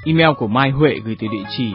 Email của Mai Huệ gửi từ địa chỉ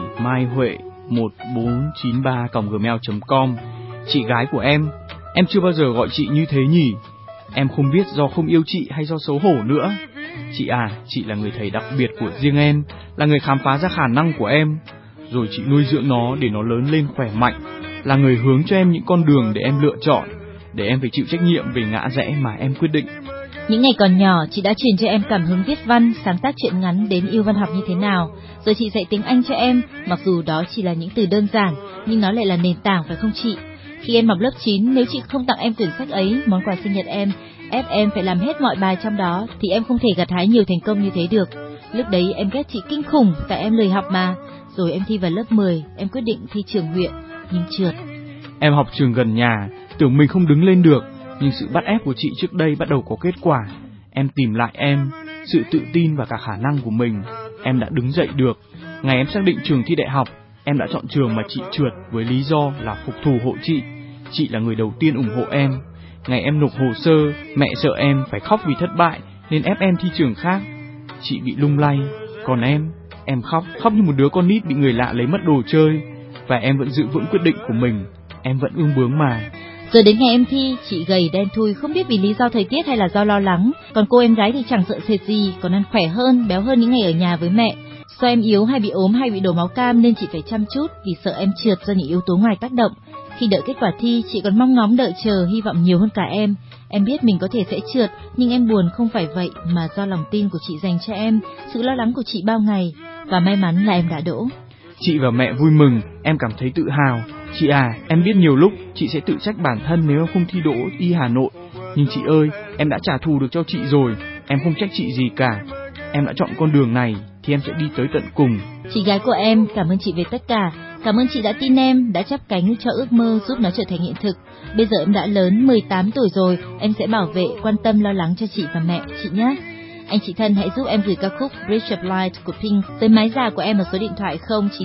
maihuệ1493@gmail.com. Chị gái của em chưa bao giờ gọi chị như thế nhỉ? Em không biết do không yêu chị hay do xấu hổ nữa. Chị à, chị là người thầy đặc biệt của riêng em, là người khám phá ra khả năng của em, rồi chị nuôi dưỡng nó để nó lớn lên khỏe mạnh, là người hướng cho em những con đường để em lựa chọn, để em phải chịu trách nhiệm về ngã rẽ mà em quyết định. Những ngày còn nhỏ, chị đã truyền cho em cảm hứng viết văn, sáng tác truyện ngắn đến yêu văn học như thế nào. Rồi chị dạy tiếng Anh cho em, mặc dù đó chỉ là những từ đơn giản, nhưng nó lại là nền tảng phải không chị? Khi em học lớp 9, nếu chị không tặng em quyển sách ấy, món quà sinh nhật em, ép em phải làm hết mọi bài trong đó, thì em không thể gặt hái nhiều thành công như thế được. Lúc đấy em ghét chị kinh khủng, tại em lười học mà. Rồi em thi vào lớp 10, em quyết định thi trường huyện, nhưng trượt. Em học trường gần nhà, tưởng mình không đứng lên được, nhưng sự bắt ép của chị trước đây bắt đầu có kết quả. Em tìm lại sự tự tin và cả khả năng của mình. Em đã đứng dậy được. Ngày em xác định trường thi đại học, em đã chọn trường mà chị trượt với lý do là phục thù hộ chị. Chị là người đầu tiên ủng hộ em. Ngày em nộp hồ sơ, mẹ sợ em phải khóc vì thất bại nên ép em thi trường khác. Chị bị lung lay, còn em khóc như một đứa con nít bị người lạ lấy mất đồ chơi. Và em vẫn giữ vững quyết định của mình. Em vẫn ương bướng mà. Giờ đến ngày em thi, chị gầy đen thui, không biết vì lý do thời tiết hay là do lo lắng. Còn cô em gái thì chẳng sợ sệt gì, còn ăn khỏe hơn, béo hơn những ngày ở nhà với mẹ. Do em yếu hay bị ốm hay bị đổ máu cam nên chị phải chăm chút vì sợ em trượt do những yếu tố ngoài tác động. Khi đợi kết quả thi, chị còn mong ngóng đợi chờ, hy vọng nhiều hơn cả em. Em biết mình có thể sẽ trượt, nhưng em buồn không phải vậy mà do lòng tin của chị dành cho em, sự lo lắng của chị bao ngày, và may mắn là em đã đỗ. Chị và mẹ vui mừng, em cảm thấy tự hào. Chị à, em biết nhiều lúc chị sẽ tự trách bản thân nếu không thi đỗ y Hà Nội. Nhưng chị ơi, em đã trả thù được cho chị rồi, em không trách chị gì cả. Em đã chọn con đường này thì em sẽ đi tới tận cùng. Chị gái của em, cảm ơn chị về tất cả. Cảm ơn chị đã tin em, đã chắp cánh cho ước mơ giúp nó trở thành hiện thực. Bây giờ em đã lớn, 18 tuổi rồi, em sẽ bảo vệ, quan tâm, lo lắng cho chị và mẹ, chị nhé. Anh chị thân hãy giúp em gửi ca khúc Bridge of Light của Pink tới máy già của em ở số điện thoại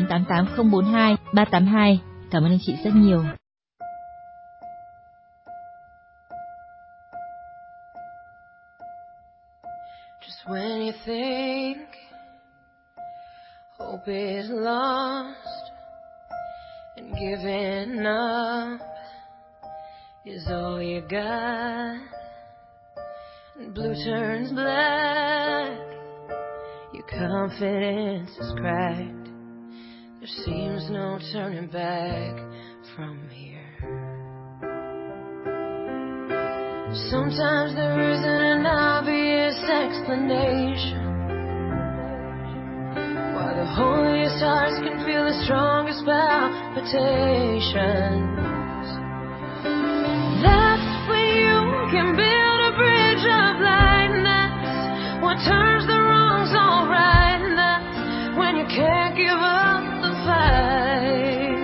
0988042382. Cảm ơn anh chị rất nhiều. Just when you think hope is lost and giving up is all you got, and blue turns black, your confidence is cracked, there seems no turning back from here. Sometimes there isn't an obvious explanation why the holiest hearts can feel the strongest palpitations. That's when you can build a bridge of light, and that's what turns the wrongs all right, and that's when you can't give up the fight.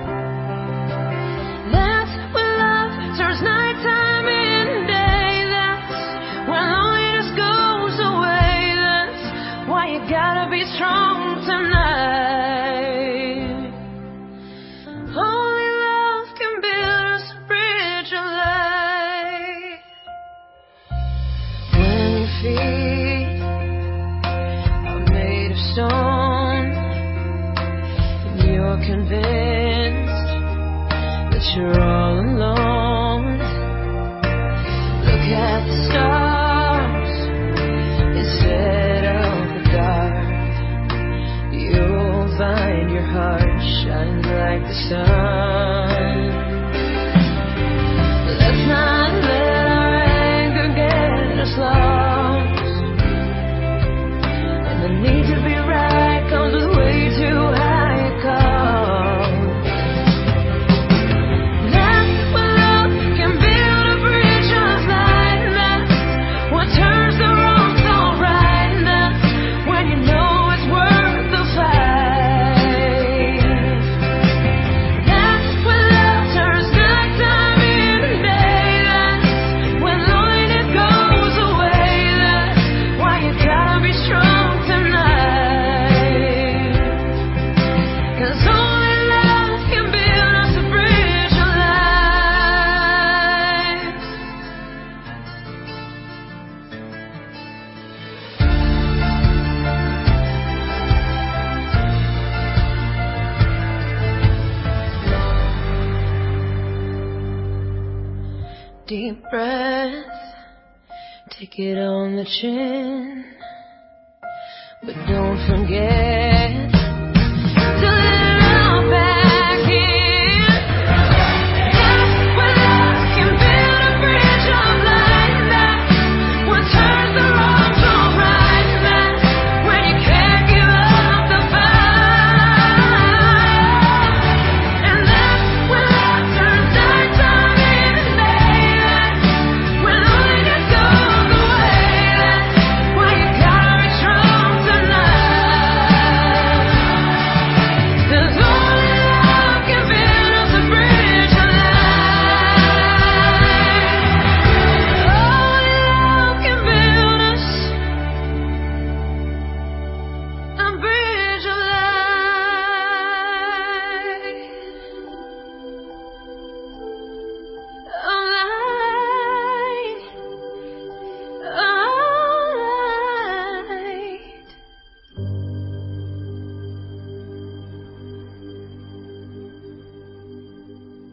That's when love turns nighttime in day, that's when loneliness goes away, that's why you gotta be strong tonight. Only love can build us a bridge of light. When your feet are made of stone and you're convinced that you're all alone, look at the stars instead of the dark. You'll find your heart shines like the sun. Let's not let our anger get us lost, and the need to be right comes with way too high a cost. That's when love can build a bridge of light, and that's what turns the wrongs all right, and that's when you know it's worth the fight. That's deep breath, take it on the chin, but don't forget